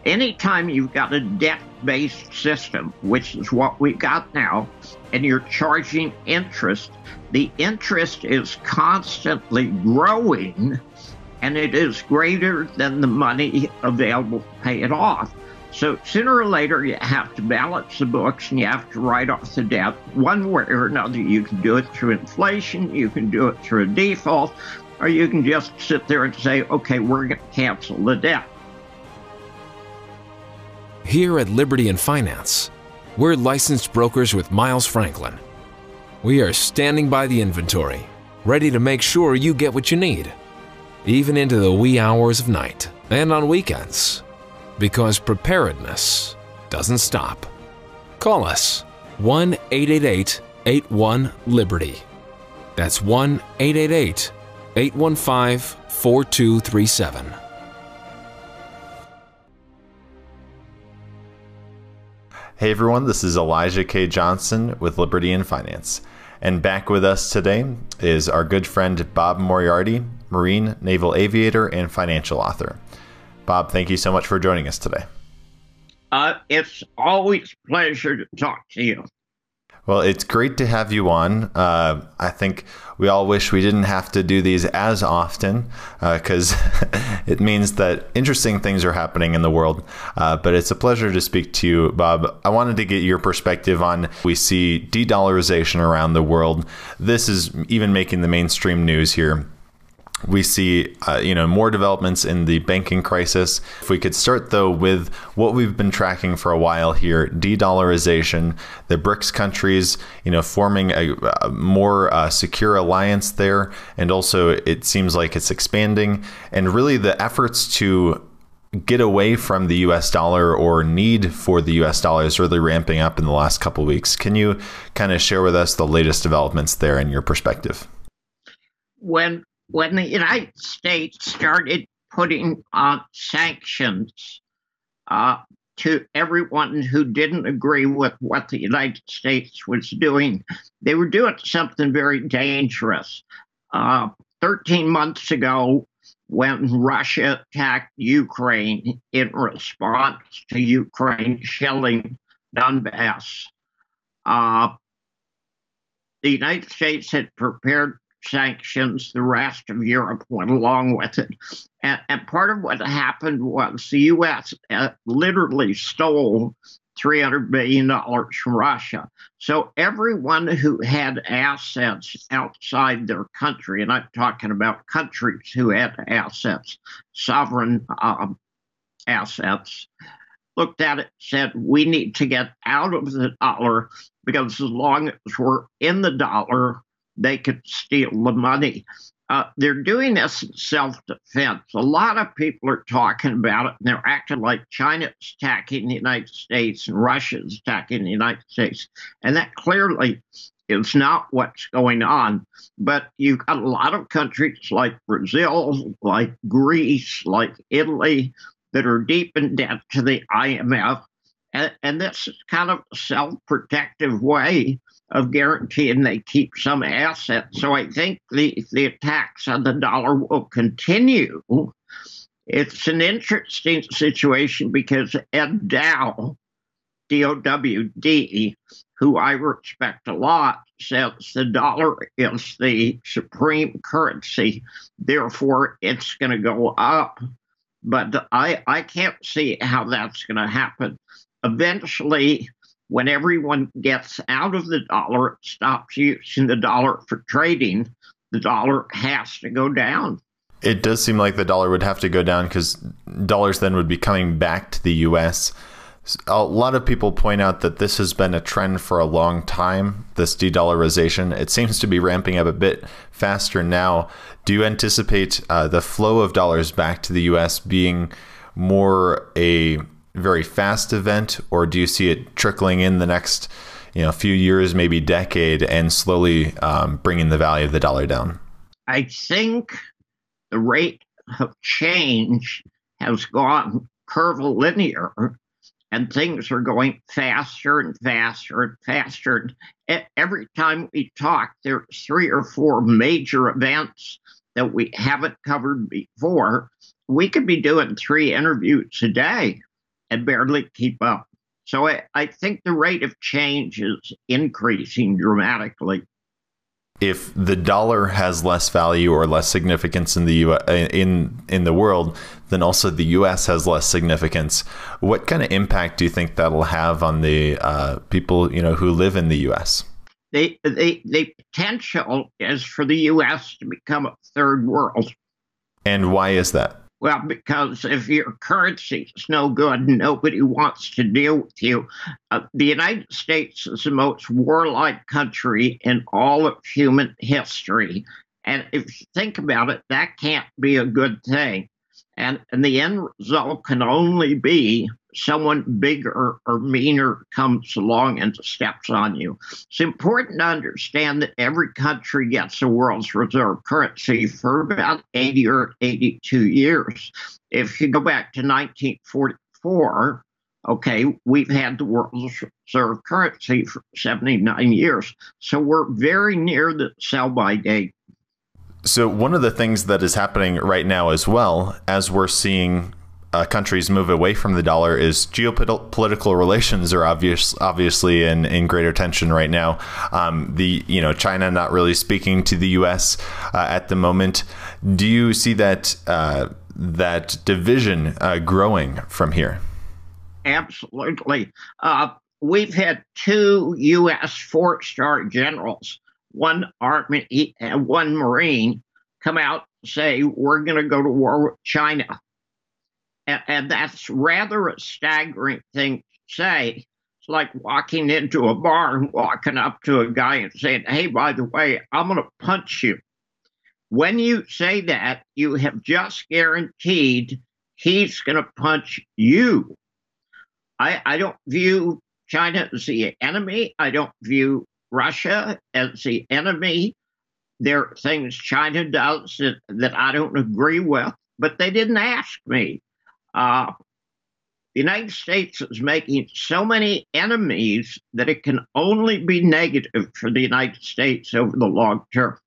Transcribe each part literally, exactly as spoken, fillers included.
anytime you've got a debt-based system, which is what we got now, and you're charging interest, the interest is constantly growing, and it is greater than the money available to pay it off. So sooner or later, you have to balance the books and you have to write off the debt one way or another. You can do it through inflation, you can do it through a default, or you can just sit there and say, okay, we're going to cancel the debt. Here at Liberty in Finance, we're licensed brokers with Miles Franklin. We are standing by the inventory, ready to make sure you get what you need, even into the wee hours of night and on weekends, because preparedness doesn't stop. Call us one eight eight eight, eight one, Liberty. That's one eight eight eight, eight one five, four two three seven. Hey everyone, this is Elijah K. Johnson with Liberty in Finance. And back with us today is our good friend Bob Moriarty, Marine, Naval Aviator, and financial author. Bob, thank you so much for joining us today. Uh, it's always a pleasure to talk to you. Well, it's great to have you on. Uh, I think we all wish we didn't have to do these as often because uh, it means that interesting things are happening in the world. Uh, but it's a pleasure to speak to you, Bob. I wanted to get your perspective on, we see de-dollarization around the world. This is even making the mainstream news here. We see, uh, you know, more developments in the banking crisis. If we could start, though, with what we've been tracking for a while here, de-dollarization, the BRICS countries, you know, forming a, a more uh, secure alliance there. And also, it seems like it's expanding. And really, the efforts to get away from the U S dollar or need for the U S dollar is really ramping up in the last couple of weeks. Can you kind of share with us the latest developments there in your perspective? When When the United States started putting on sanctions uh, to everyone who didn't agree with what the United States was doing, they were doing something very dangerous. Uh, thirteen months ago, when Russia attacked Ukraine in response to Ukraine shelling Donbass, uh, the United States had prepared sanctions. The rest of Europe went along with it. And, and part of what happened was the U S uh, literally stole three hundred billion dollars from Russia. So everyone who had assets outside their country, and I'm talking about countries who had assets, sovereign um, assets, looked at it and said, we need to get out of the dollar because as long as we're in the dollar, they could steal the money. Uh, they're doing this in self-defense. A lot of people are talking about it, and they're acting like China's attacking the United States and Russia's attacking the United States. And that clearly is not what's going on. But you've got a lot of countries like Brazil, like Greece, like Italy, that are deep in debt to the I M F. And, and this is kind of a self-protective way of guaranteeing they keep some assets. So I think the, the attacks on the dollar will continue. It's an interesting situation because Ed Dow, D O W D, who I respect a lot, says the dollar is the supreme currency. Therefore, it's going to go up. But I, I can't see how that's going to happen. Eventually, when everyone gets out of the dollar, stops using the dollar for trading, the dollar has to go down. It does seem like the dollar would have to go down because dollars then would be coming back to the U S. A lot of people point out that this has been a trend for a long time, this de-dollarization. It seems to be ramping up a bit faster now. Do you anticipate uh, the flow of dollars back to the U S being more a very fast event, or do you see it trickling in the next, you know, few years, maybe decade, and slowly um, bringing the value of the dollar down? I think the rate of change has gone curvilinear, and things are going faster and faster and faster. And every time we talk, there's three or four major events that we haven't covered before. We could be doing three interviews a day. and barely keep up. So I, I think the rate of change is increasing dramatically. If the dollar has less value or less significance in the U S, in in the world, then also the U S has less significance. What kind of impact do you think that'll have on the uh, people, you know, who live in the U S? The, the, the potential is for the U S to become a third world. And why is that? Well, because if your currency is no good, nobody wants to deal with you. Uh, the United States is the most warlike country in all of human history. And if you think about it, that can't be a good thing. And, and the end result can only be someone bigger or meaner comes along and steps on you. It's important to understand that every country gets a world's reserve currency for about eighty or eighty-two years. If you go back to nineteen forty-four, okay, we've had the world's reserve currency for seventy-nine years. So we're very near the sell-by date. So one of the things that is happening right now as well, as we're seeing uh, countries move away from the dollar, is geopolitical relations are obvious, obviously in, in greater tension right now. Um, the you know China not really speaking to the U S uh, at the moment. Do you see that uh, that division uh, growing from here? Absolutely. Uh, we've had two U S four-star generals, one Army and one Marine, come out and say, we're going to go to war with China. And, and that's rather a staggering thing to say. It's like walking into a bar and walking up to a guy and saying, hey, by the way, I'm going to punch you. When you say that, you have just guaranteed he's going to punch you. I, I don't view China as the enemy. I don't view Russia as the enemy. There are things China does that, that I don't agree with, but they didn't ask me. Uh, the United States is making so many enemies that it can only be negative for the United States over the long term.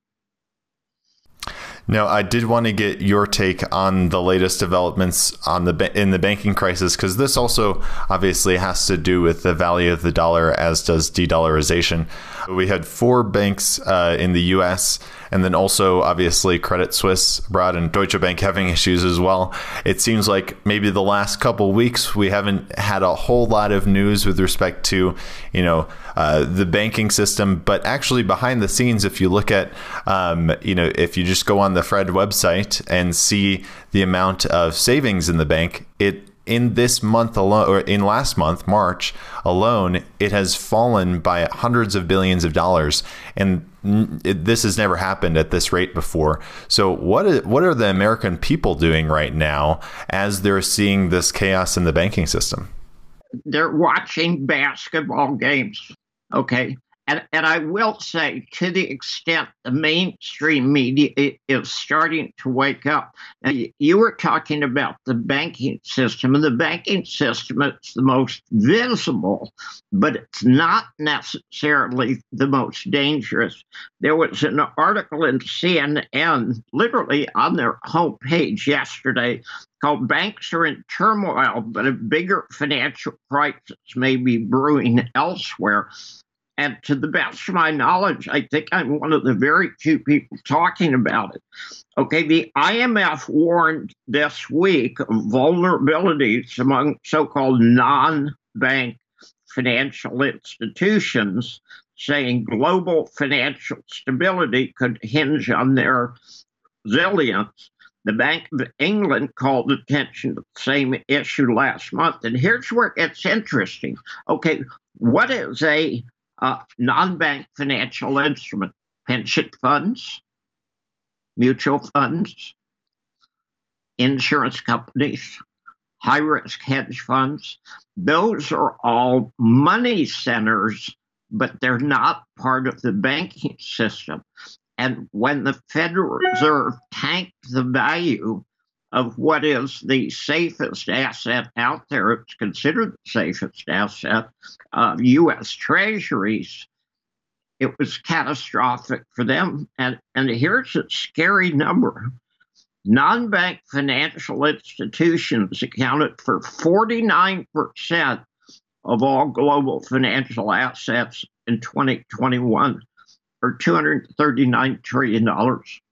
Now, I did want to get your take on the latest developments on the in the banking crisis, because this also obviously has to do with the value of the dollar, as does de-dollarization. We had four banks uh, in the U S, and then also obviously Credit Suisse abroad and Deutsche Bank having issues as well. It seems like maybe the last couple weeks we haven't had a whole lot of news with respect to, you know, uh, the banking system. But actually behind the scenes, if you look at, um, you know, if you just go on the Fred website and see the amount of savings in the bank, it in this month alone, or in last month, March alone, it has fallen by hundreds of billions of dollars. And it, this has never happened at this rate before. So what is, what are the American people doing right now as they're seeing this chaos in the banking system? They're watching basketball games. Okay. And, and I will say, to the extent the mainstream media is starting to wake up. Now, you were talking about the banking system, and the banking system is the most visible, but it's not necessarily the most dangerous. There was an article in C N N, literally on their homepage yesterday, called "Banks Are in Turmoil, but a Bigger Financial Crisis May Be Brewing Elsewhere." And to the best of my knowledge, I think I'm one of the very few people talking about it. Okay, the I M F warned this week of vulnerabilities among so-called non-bank financial institutions, saying global financial stability could hinge on their resilience. The Bank of England called attention to the same issue last month. And here's where it gets interesting. Okay, what is a Uh, non-bank financial instrument? Pension funds, mutual funds, insurance companies, high-risk hedge funds. Those are all money centers, but they're not part of the banking system. And when the Federal Reserve tanked the value of what is the safest asset out there, it's considered the safest asset, uh, U S Treasuries, it was catastrophic for them. And, and here's a scary number. Non-bank financial institutions accounted for forty-nine percent of all global financial assets in twenty twenty-one, or two hundred thirty-nine trillion dollars.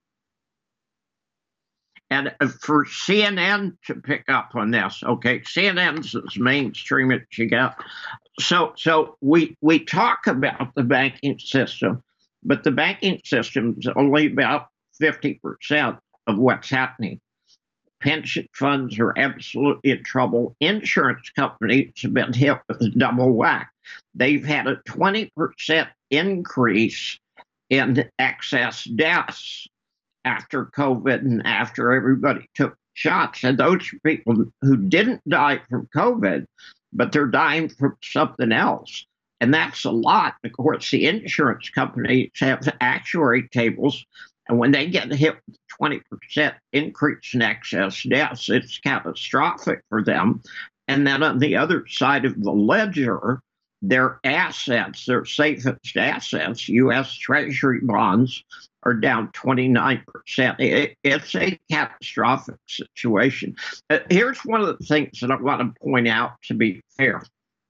And for C N N to pick up on this, okay, C N N's as mainstream as you get. So, so we we talk about the banking system, but the banking system is only about fifty percent of what's happening. Pension funds are absolutely in trouble. Insurance companies have been hit with a double whack. They've had a twenty percent increase in excess deaths after COVID and after everybody took shots. And those are people who didn't die from COVID, but they're dying from something else. And that's a lot. Of course, the insurance companies have actuary tables, and when they get hit with a twenty percent increase in excess deaths, it's catastrophic for them. And then on the other side of the ledger, their assets, their safest assets, U S Treasury bonds, are down twenty-nine percent. It, it's a catastrophic situation. Uh, here's one of the things that I want to point out, to be fair.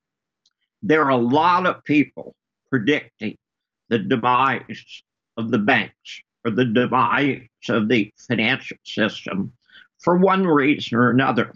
There are a lot of people predicting the demise of the banks or the demise of the financial system for one reason or another.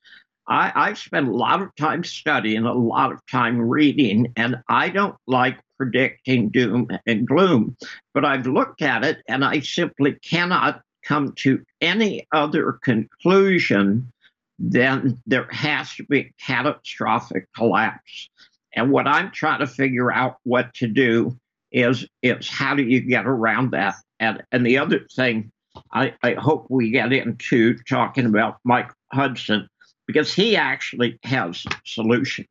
I, I've spent a lot of time studying, a lot of time reading, and I don't like predicting doom and gloom, but I've looked at it and I simply cannot come to any other conclusion than there has to be a catastrophic collapse. And what I'm trying to figure out what to do is, is how do you get around that? And, and the other thing I, I hope we get into talking about Mike Hudson, because he actually has a solution.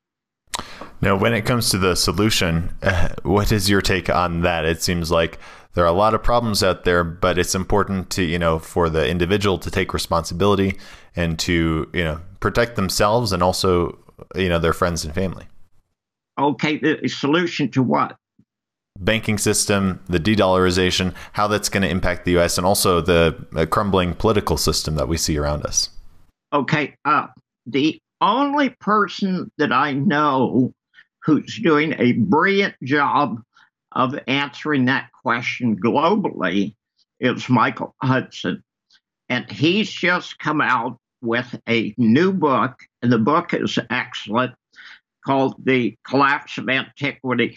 Now, when it comes to the solution, uh, what is your take on that? It seems like there are a lot of problems out there, but it's important to, you know, for the individual to take responsibility and to, you know, protect themselves and also, you know, their friends and family. Okay, the solution to what? Banking system, the de-dollarization, how that's going to impact the U S, and also the uh, crumbling political system that we see around us. Okay, uh, the only person that I know who's doing a brilliant job of answering that question globally is Michael Hudson. And he's just come out with a new book, and the book is excellent, called The Collapse of Antiquity.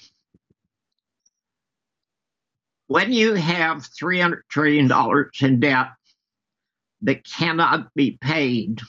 When you have three hundred trillion dollars in debt that cannot be paid,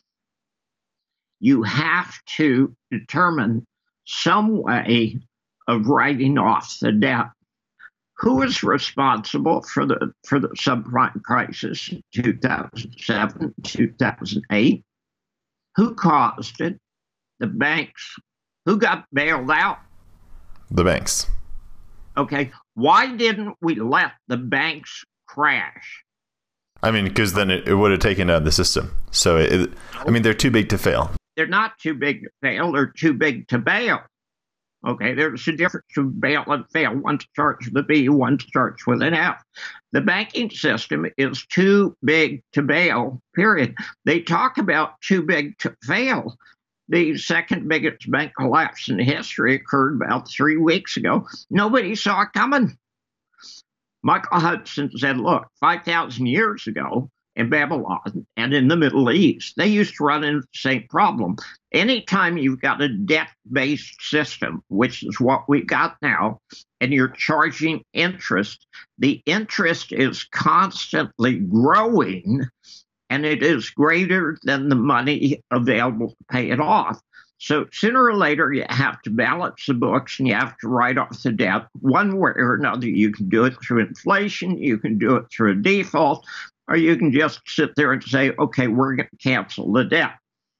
you have to determine some way of writing off the debt. Who is responsible for the for the subprime crisis in two thousand seven, two thousand eight? Who caused it? The banks. Who got bailed out? The banks. Okay. Why didn't we let the banks crash? I mean, because then it, it would have taken out the system. So, it, I mean, they're too big to fail. They're not too big to fail. They're too big to bail. Okay, there's a difference between bail and fail. One starts with a B, one starts with an F. The banking system is too big to bail, period. They talk about too big to fail. The second biggest bank collapse in history occurred about three weeks ago. Nobody saw it coming. Michael Hudson said, look, five thousand years ago in Babylon and in the Middle East, they used to run into the same problem. Anytime you've got a debt-based system, which is what we've got now, and you're charging interest, the interest is constantly growing, and it is greater than the money available to pay it off. So sooner or later, you have to balance the books and you have to write off the debt one way or another. You can do it through inflation, you can do it through a default, or you can just sit there and say, okay, we're going to cancel the debt.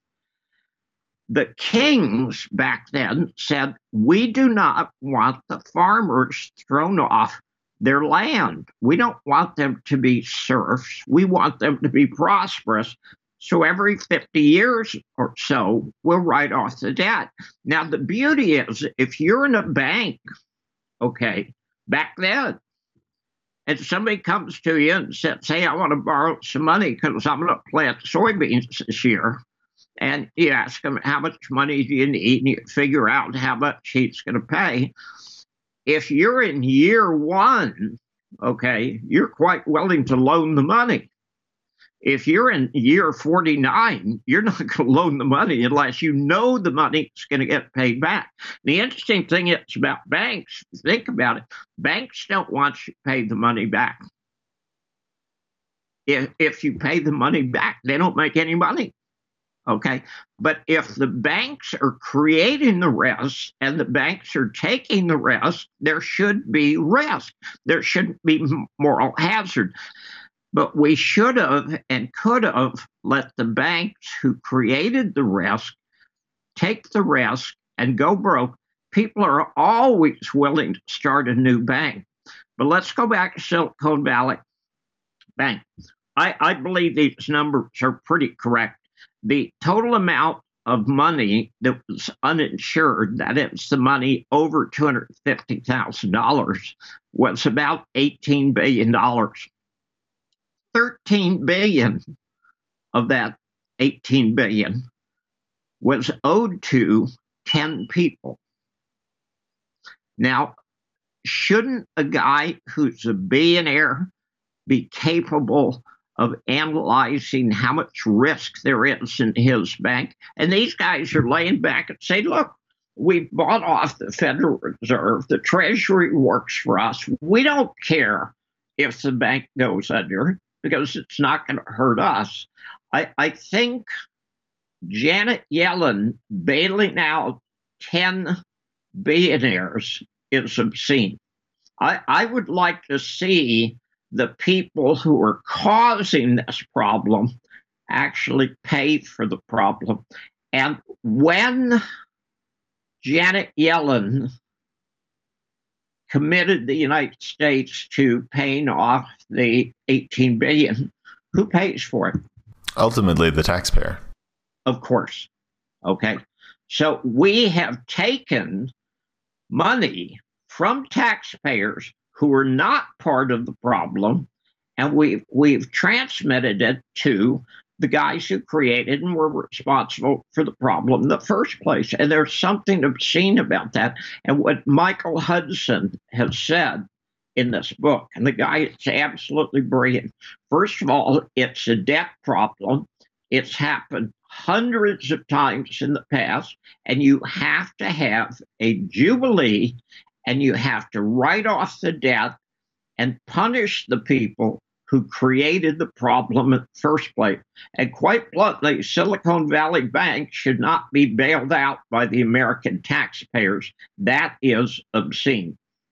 The kings back then said, we do not want the farmers thrown off their land. We don't want them to be serfs. We want them to be prosperous. So every fifty years or so, we'll write off the debt. Now, the beauty is, if you're in a bank, okay, back then, and somebody comes to you and says, hey, I want to borrow some money because I'm going to plant soybeans this year. And you ask him, how much money do you need? And you figure out how much he's going to pay. If you're in year one, okay, you're quite willing to loan the money. If you're in year forty-nine, you're not going to loan the money unless you know the money is going to get paid back. The interesting thing is about banks, think about it, banks don't want you to pay the money back. If, if you pay the money back, they don't make any money. Okay, but if the banks are creating the risk and the banks are taking the risk, there should be risk. There shouldn't be moral hazard. But we should have and could have let the banks who created the risk take the risk and go broke. People are always willing to start a new bank. But let's go back to Silicon Valley Bank. I, I believe these numbers are pretty correct. The total amount of money that was uninsured, that is the money over two hundred fifty thousand dollars, was about eighteen billion dollars. thirteen billion dollars of that eighteen billion dollars was owed to ten people. Now, shouldn't a guy who's a billionaire be capable of analyzing how much risk there is in his bank? And these guys are laying back and say, look, we bought off the Federal Reserve. The Treasury works for us. We don't care if the bank goes under because it's not going to hurt us. I, I think Janet Yellen bailing out ten billionaires is obscene. I, I would like to see the people who are causing this problem actually pay for the problem. And when Janet Yellen committed the United States to paying off the eighteen billion dollars, who pays for it? Ultimately, the taxpayer. Of course. Okay. So we have taken money from taxpayers who are not part of the problem, and we've, we've transmitted it to the guys who created and were responsible for the problem in the first place. And there's something obscene about that. And what Michael Hudson has said in this book, and the guy is absolutely brilliant. First of all, it's a debt problem. It's happened hundreds of times in the past, and you have to have a jubilee, and you have to write off the debt and punish the people who created the problem in the first place. And quite bluntly, Silicon Valley Bank should not be bailed out by the American taxpayers. That is obscene.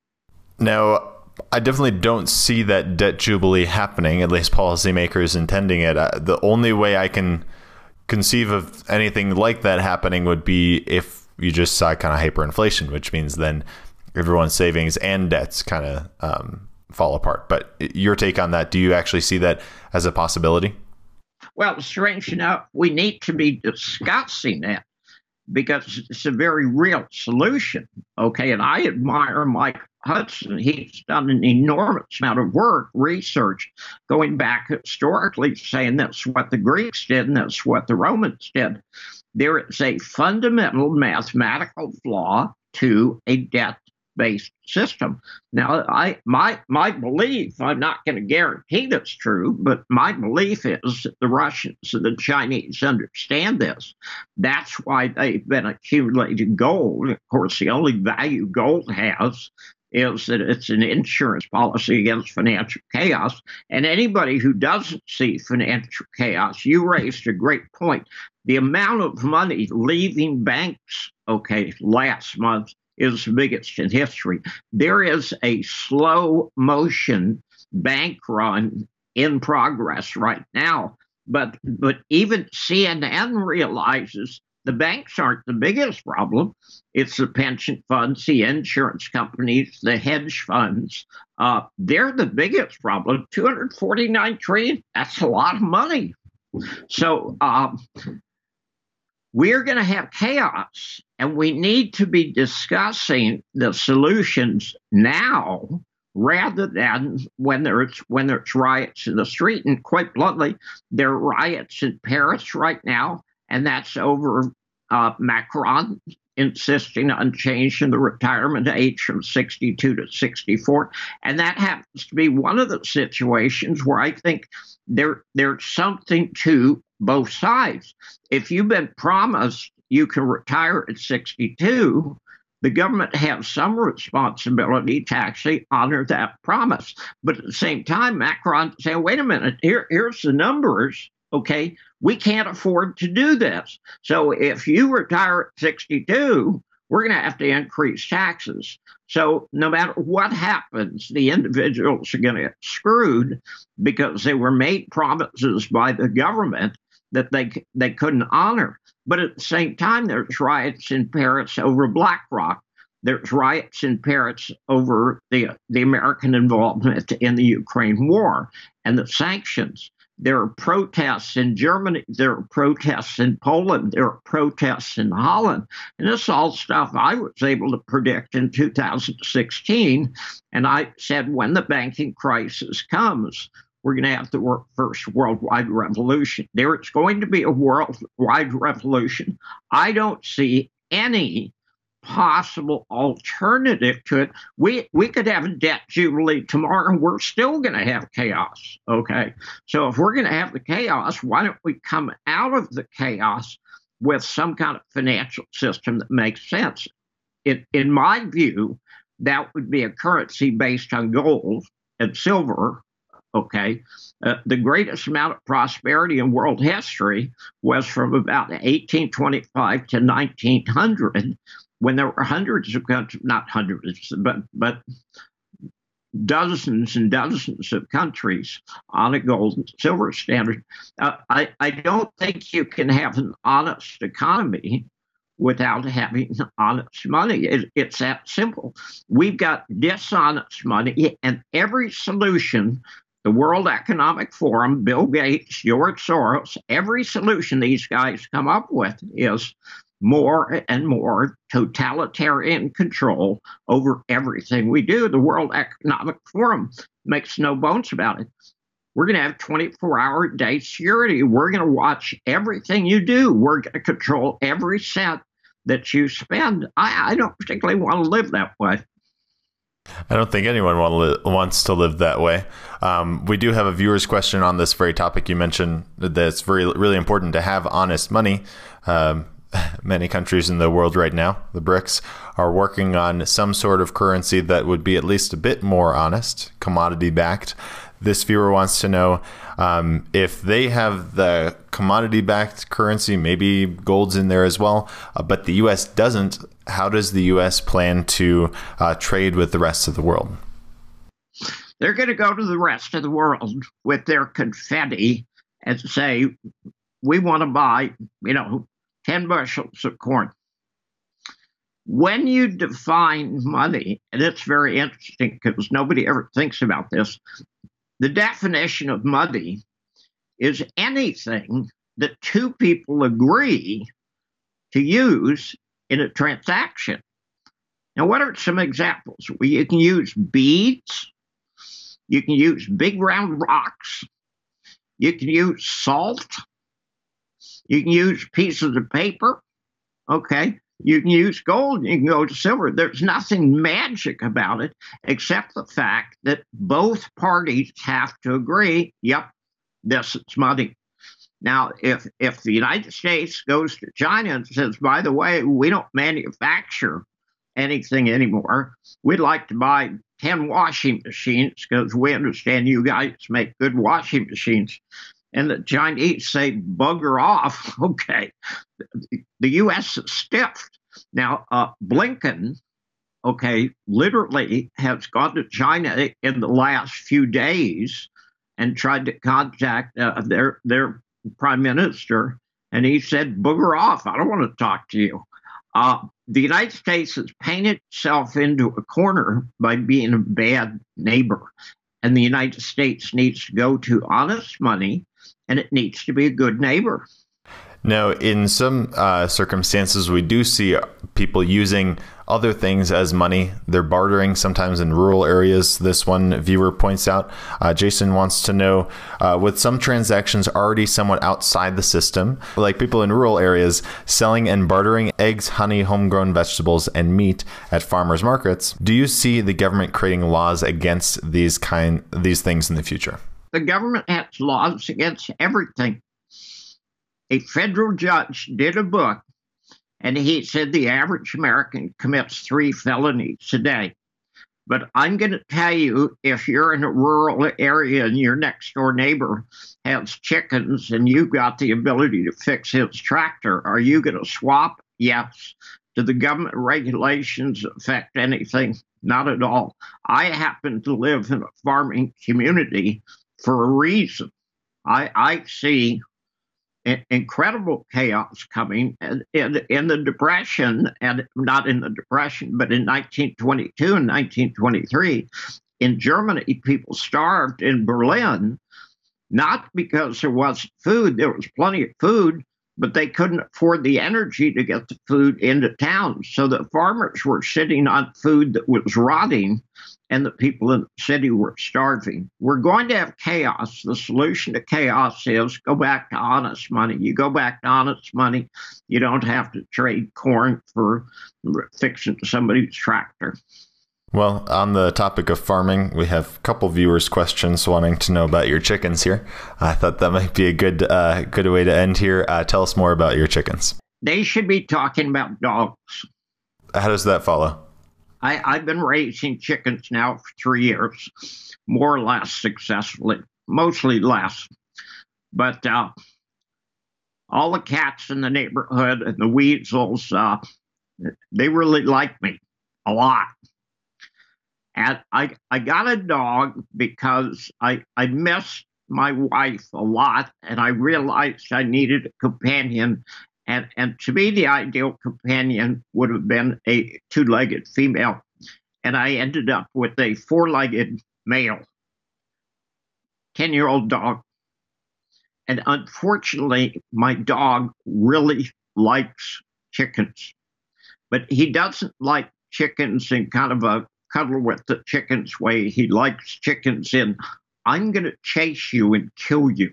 Now, I definitely don't see that debt jubilee happening, at least policymakers intending it. Uh, the only way I can conceive of anything like that happening would be if you just saw kind of hyperinflation, which means then everyone's savings and debts kind of um, fall apart. But your take on that, do you actually see that as a possibility? Well, strange enough, we need to be discussing it because it's a very real solution. Okay, and I admire Mike Hudson. He's done an enormous amount of work, research, going back historically, saying that's what the Greeks did and that's what the Romans did. There is a fundamental mathematical flaw to a debt-based system. Now, I my my belief, I'm not going to guarantee that's true, but my belief is that the Russians and the Chinese understand this. That's why they've been accumulating gold. Of course, the only value gold has is that it's an insurance policy against financial chaos. And anybody who doesn't see financial chaos, you raised a great point. The amount of money leaving banks, okay, last month is the biggest in history. There is a slow motion bank run in progress right now. But, but even C N N realizes the banks aren't the biggest problem. It's the pension funds, the insurance companies, the hedge funds. Uh, they're the biggest problem. two hundred forty-nine trillion dollars, that's a lot of money. So um, we're going to have chaos, and we need to be discussing the solutions now rather than when there's when there's riots in the street. And quite bluntly, there are riots in Paris right now, and that's over uh, Macron insisting on changing the retirement age from sixty-two to sixty-four. And that happens to be one of the situations where I think there there's something to both sides. If you've been promised you can retire at sixty-two, the government has some responsibility to actually honor that promise. But at the same time, Macron saying, wait a minute, here, here's the numbers. Okay, we can't afford to do this. So if you retire at sixty-two, we're going to have to increase taxes. So no matter what happens, the individuals are going to get screwed because they were made promises by the government that they they couldn't honor. But at the same time, there's riots in Paris over BlackRock. There's riots in Paris over the, the American involvement in the Ukraine war and the sanctions. There are protests in Germany. There are protests in Poland. There are protests in Holland. And this is all stuff I was able to predict in two thousand sixteen. And I said, when the banking crisis comes, we're going to have the first worldwide revolution. There is going to be a worldwide revolution. I don't see any possible alternative to it. We we could have a debt jubilee tomorrow, and we're still going to have chaos. Okay, so if we're going to have the chaos, why don't we come out of the chaos with some kind of financial system that makes sense? In in my view, that would be a currency based on gold and silver. Okay, uh, the greatest amount of prosperity in world history was from about eighteen twenty-five to nineteen hundred, when there were hundreds of countries, not hundreds, but but dozens and dozens of countries on a gold and silver standard. Uh, I, I don't think you can have an honest economy without having honest money. It, it's that simple. We've got dishonest money, and every solution, the World Economic Forum, Bill Gates, George Soros, every solution these guys come up with is more and more totalitarian control over everything we do. The World Economic Forum makes no bones about it. We're going to have twenty-four hour day security. We're going to watch everything you do. We're going to control every cent that you spend. I, I don't particularly want to live that way. I don't think anyone want to li- wants to live that way. Um, we do have a viewer's question on this very topic. You mentioned that it's very, really important to have honest money. Um, many countries in the world right now, the BRICS, are working on some sort of currency that would be at least a bit more honest, commodity-backed. This viewer wants to know um, if they have the commodity-backed currency, maybe gold's in there as well, uh, but the U S doesn't. How does the U S plan to uh, trade with the rest of the world? They're going to go to the rest of the world with their confetti and say, we want to buy, you know, ten bushels of corn. When you define money, and it's very interesting because nobody ever thinks about this, the definition of money is anything that two people agree to use in a transaction. Now, what are some examples? Well, you can use beads. You can use big round rocks. You can use salt. You can use pieces of paper. Okay. You can use gold. You can go to silver. There's nothing magic about it except the fact that both parties have to agree, yep, this is money. Now, if if the United States goes to China and says, by the way, we don't manufacture anything anymore, we'd like to buy ten washing machines because we understand you guys make good washing machines. And the Chinese say, bugger off. Okay. The U S is stiffed. Now, uh, Blinken, okay, literally has gone to China in the last few days and tried to contact uh, their their prime minister, and he said, booger off. I don't want to talk to you. Uh, the United States has painted itself into a corner by being a bad neighbor, and the United States needs to go to honest money, and it needs to be a good neighbor. Now, in some uh, circumstances, we do see people using other things as money. They're bartering sometimes in rural areas. This one viewer points out. Uh, Jason wants to know, uh, with some transactions already somewhat outside the system, like people in rural areas selling and bartering eggs, honey, homegrown vegetables, and meat at farmers markets, do you see the government creating laws against these kind these things in the future? The government has laws against everything. A federal judge did a book, and he said the average American commits three felonies a day. But I'm going to tell you, if you're in a rural area and your next door neighbor has chickens and you've got the ability to fix his tractor, are you going to swap? Yes. Do the government regulations affect anything? Not at all. I happen to live in a farming community for a reason. I, I see incredible chaos coming in, in, in the Depression, and not in the Depression, but in nineteen twenty-two and nineteen twenty-three. In Germany, people starved in Berlin, not because there wasn't food. There was plenty of food, but they couldn't afford the energy to get the food into town. So the farmers were sitting on food that was rotting, and the people in the city were starving. We're going to have chaos. The solution to chaos is go back to honest money. You go back to honest money, you don't have to trade corn for fixing somebody's tractor. Well, on the topic of farming, we have a couple viewers' questions wanting to know about your chickens here. I thought that might be a good uh, good way to end here. Uh, tell us more about your chickens. They should be talking about dogs. How does that follow? I, I've been raising chickens now for three years, more or less successfully, mostly less. But uh, all the cats in the neighborhood and the weasels, uh, they really like me a lot. And I, I got a dog because I, I missed my wife a lot, and I realized I needed a companion. And, and to me, the ideal companion would have been a two-legged female. And I ended up with a four-legged male, ten-year-old dog. And unfortunately, my dog really likes chickens. But he doesn't like chickens in kind of a cuddle with the chickens way. He likes chickens in, I'm going to chase you and kill you.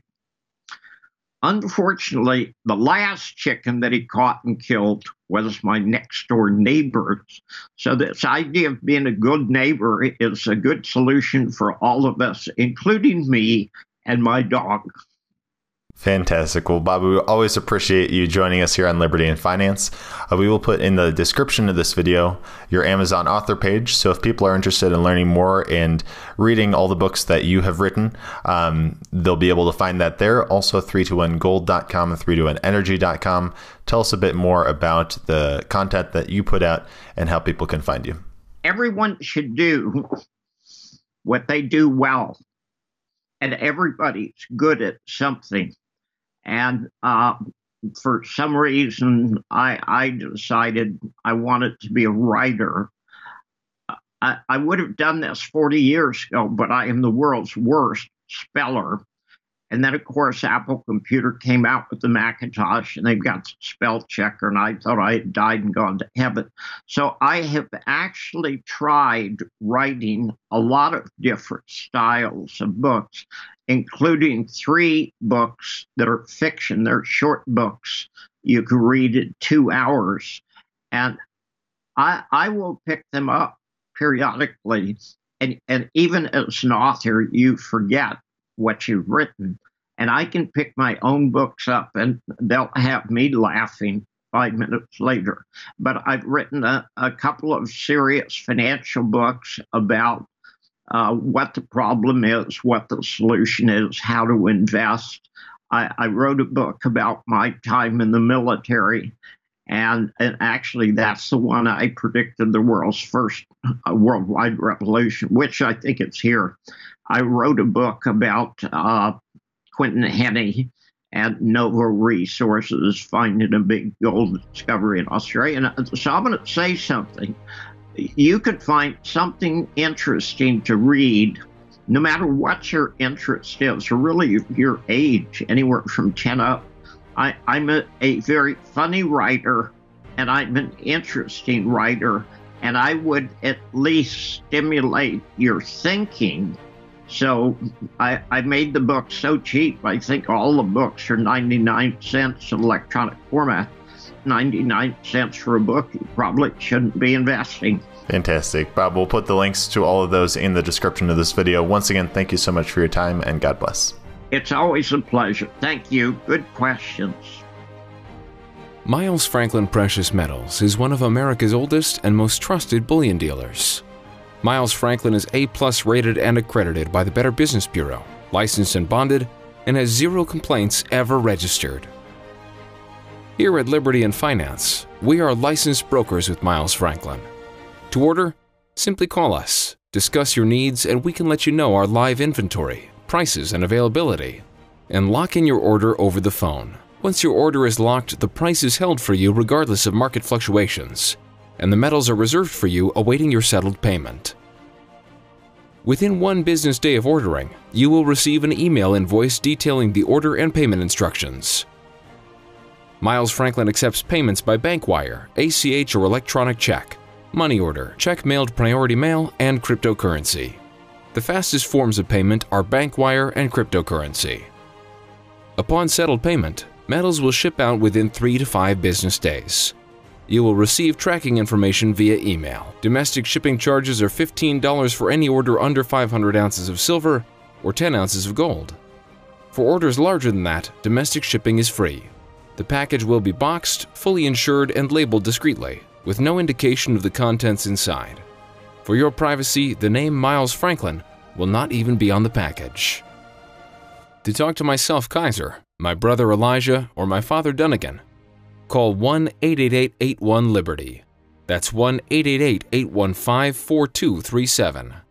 Unfortunately, the last chicken that he caught and killed was my next door neighbor's. So this idea of being a good neighbor is a good solution for all of us, including me and my dog. Fantastic. Well, Bob, we always appreciate you joining us here on Liberty and Finance. Uh, we will put in the description of this video your Amazon author page. So if people are interested in learning more and reading all the books that you have written, um, they'll be able to find that there. Also, three two one gold dot com and three two one energy dot com. Tell us a bit more about the content that you put out and how people can find you. Everyone should do what they do well, and everybody's good at something. And uh, for some reason, I, I decided I wanted to be a writer. I, I would have done this forty years ago, but I am the world's worst speller. And then, of course, Apple Computer came out with the Macintosh, and they've got spell checker, and I thought I had died and gone to heaven. So I have actually tried writing a lot of different styles of books, including three books that are fiction. They're short books. You can read in two hours. And I, I will pick them up periodically. And, and even as an author, you forget what you've written. And I can pick my own books up and they'll have me laughing five minutes later. But I've written a, a couple of serious financial books about uh, what the problem is, what the solution is, how to invest. I, I wrote a book about my time in the military. And, and actually, that's the one I predicted the world's first uh, worldwide revolution, which I think it's here. I wrote a book about uh, Quentin Henney and Nova Resources finding a big gold discovery in Australia. And so I'm going to say something. You could find something interesting to read, no matter what your interest is, or really your age, anywhere from ten up I, I'm a, a very funny writer, and I'm an interesting writer, and I would at least stimulate your thinking. So I, I made the book so cheap. I think all the books are ninety-nine cents in electronic format. ninety-nine cents for a book, you probably shouldn't be investing. Fantastic. Bob, we'll put the links to all of those in the description of this video. Once again, thank you so much for your time, and God bless. It's always a pleasure. Thank you. Good questions. Miles Franklin Precious Metals is one of America's oldest and most trusted bullion dealers. Miles Franklin is A plus rated and accredited by the Better Business Bureau, licensed and bonded, and has zero complaints ever registered. Here at Liberty and Finance, we are licensed brokers with Miles Franklin. To order, simply call us, discuss your needs, and we can let you know our live inventory, prices, and availability, and lock in your order over the phone. Once your order is locked, the price is held for you regardless of market fluctuations, and the metals are reserved for you awaiting your settled payment. Within one business day of ordering, you will receive an email invoice detailing the order and payment instructions. Miles Franklin accepts payments by bank wire, A C H or electronic check, money order, check mailed priority mail, and cryptocurrency. The fastest forms of payment are bank wire and cryptocurrency. Upon settled payment, metals will ship out within three to five business days. You will receive tracking information via email. Domestic shipping charges are fifteen dollars for any order under five hundred ounces of silver or ten ounces of gold. For orders larger than that, domestic shipping is free. The package will be boxed, fully insured, and labeled discreetly, with no indication of the contents inside. For your privacy, the name Miles Franklin will not even be on the package. To talk to myself, Kaiser, my brother Elijah, or my father Dunnigan, call one eight eight eight, eight one, Liberty. That's one eight eight eight, eight one five, four two three seven.